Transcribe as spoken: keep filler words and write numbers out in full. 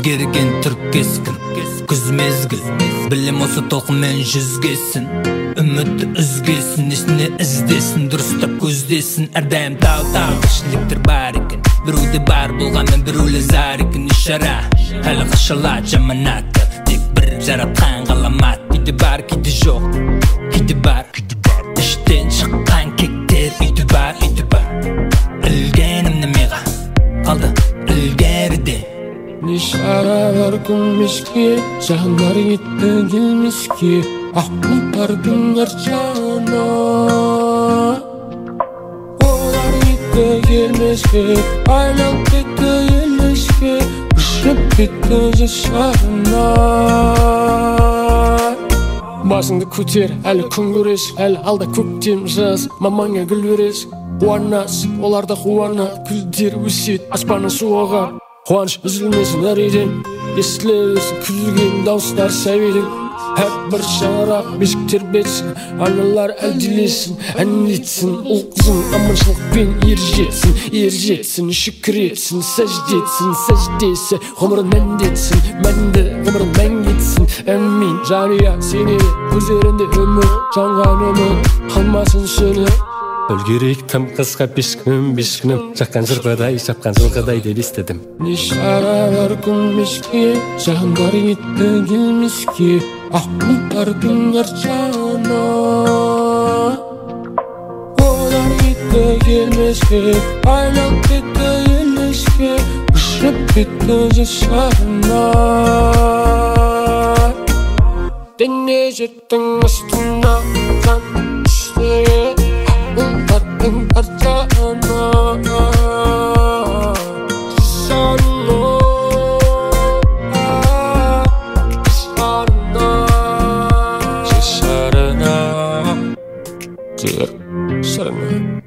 Ilgerigen Türk keskin Күз mezgil Bilem olsa толқынмен жүзгесін Үмітті үзгесін Несіне іздесін Дұрыстап көздесін Әрдайым тау-тау Кішіліктер бар екен Біреуде бар болғанмен біреулі зар екен Ишара Әлі қышыла жаманаты Тек бір жаратқан ғаламат Кейде бар, кейде жоқ Кейде бар Іштен шыққан кектер Үйді бар, үйді бар Ілгенім немеға Қалды ілгеріде Нишаралар күлмешке, жандар кетті келмеске, аққұлдардың арчана. Олар кетті келмеске, айлап кетті елмеске, үшіп кетті жашарына. Басыңды көтер, әлі күн көрес, әлі алда көктем жаз, мамаңа гүл берес. Қуанас, оларда қуана, гүлдер өсет, аспаны суаға. Қуаныш үзілмесін әрейден, естілесін күлген дауыстар сәбейдің. Әп бір шаңырақ бесіктер бетсін, аналар әлдилесін, әнлетсін, ұл қызын аманшылықпен ержетсін, ержетсін, шүкіретсін, сәждетсін, сәждесі, ғұмырын мәндетсін, мәнді ғұмырын мәңгетсін. Әмин, жария, сені көздерінде өмір, жанған өмір, қалмасын сені. Өлгерек тым қысқа бес күнім, бес күнім Жаққан жырғадай, шапқан жылғадай деп естедім. Нишаралар күлмеске, жандар кетті келмеске, аққұлдардың арчана. Олар кетті келмеске, айлап кетті елмеске, үшіп кетті жашарына. Дене жеттің астына, жан үстіге Ұлдардың арчана Жашарына Жашарына Жашарына Жашарына